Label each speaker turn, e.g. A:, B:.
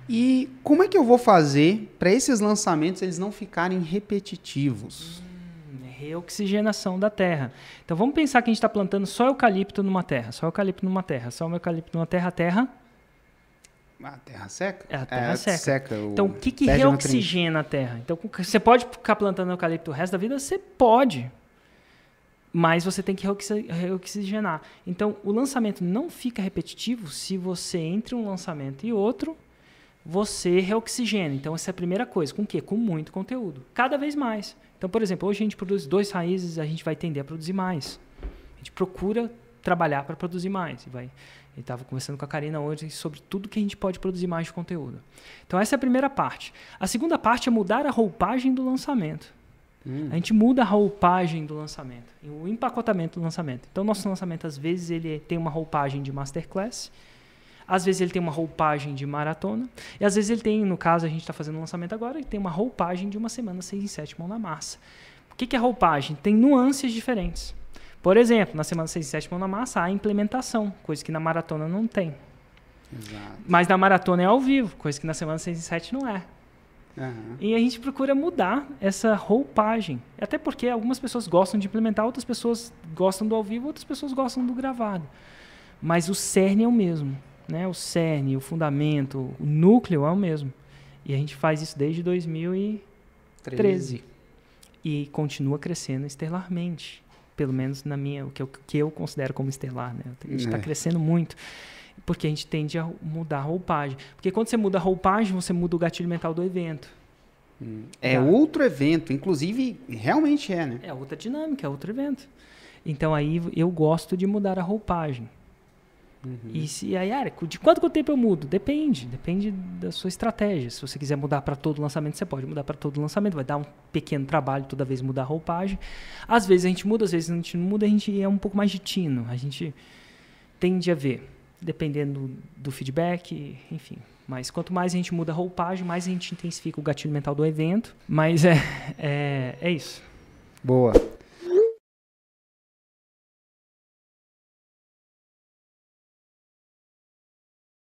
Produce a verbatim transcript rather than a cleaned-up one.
A: E como é que eu vou fazer para esses lançamentos eles não ficarem repetitivos?
B: Hum, reoxigenação da terra. Então vamos pensar que a gente está plantando só eucalipto numa terra, só eucalipto numa terra, só eucalipto numa terra, a terra...
A: A terra seca?
B: É, a terra
A: é,
B: seca.
A: seca o...
B: Então o que, que
A: perde
B: reoxigena a terra? Então você pode ficar plantando eucalipto o resto da vida? Você pode. Mas você tem que reoxigenar. Então, o lançamento não fica repetitivo se você, entre um lançamento e outro, você reoxigena. Então, essa é a primeira coisa. Com o quê? Com muito conteúdo. Cada vez mais. Então, por exemplo, hoje a gente produz dois raízes, a gente vai tender a produzir mais. A gente procura trabalhar para produzir mais. E vai... Eu estava conversando com a Karina hoje sobre tudo que a gente pode produzir mais de conteúdo. Então, essa é a primeira parte. A segunda parte é mudar a roupagem do lançamento. Hum. A gente muda a roupagem do lançamento, o empacotamento do lançamento. Então, nosso lançamento, às vezes, ele tem uma roupagem de masterclass, às vezes ele tem uma roupagem de maratona, e às vezes ele tem, no caso, a gente está fazendo um lançamento agora, ele tem uma roupagem de uma semana seis em sete mão na massa. O que, que é roupagem? Tem nuances diferentes. Por exemplo, na semana seis em sete mão na massa, há implementação, coisa que na maratona não tem.
A: Exato.
B: Mas na maratona é ao vivo, coisa que na semana seis em sete não é.
A: Uhum.
B: E a gente procura mudar essa roupagem. Até porque algumas pessoas gostam de implementar, outras pessoas gostam do ao vivo, outras pessoas gostam do gravado. Mas o cerne é o mesmo. Né? O cerne, o fundamento, o núcleo é o mesmo. E a gente faz isso desde dois mil e treze. E continua crescendo estelarmente. Pelo menos na minha, o que eu, que eu considero como estelar. Né? A gente está é. crescendo muito. Porque a gente tende a mudar a roupagem. Porque quando você muda a roupagem, você muda o gatilho mental do evento.
A: Hum. É tá? outro evento. Inclusive, realmente é, né?
B: É outra dinâmica, é outro evento. Então, aí eu gosto de mudar a roupagem. Uhum. E se, aí, Eric, de quanto tempo eu mudo? Depende. Depende da sua estratégia. Se você quiser mudar para todo lançamento, você pode mudar para todo lançamento. Vai dar um pequeno trabalho toda vez mudar a roupagem. Às vezes a gente muda, às vezes a gente não muda. A gente é um pouco mais de tino. A gente tende a ver. Dependendo do feedback, enfim. Mas quanto mais a gente muda a roupagem, mais a gente intensifica o gatilho mental do evento. Mas é, é, é isso.
A: Boa.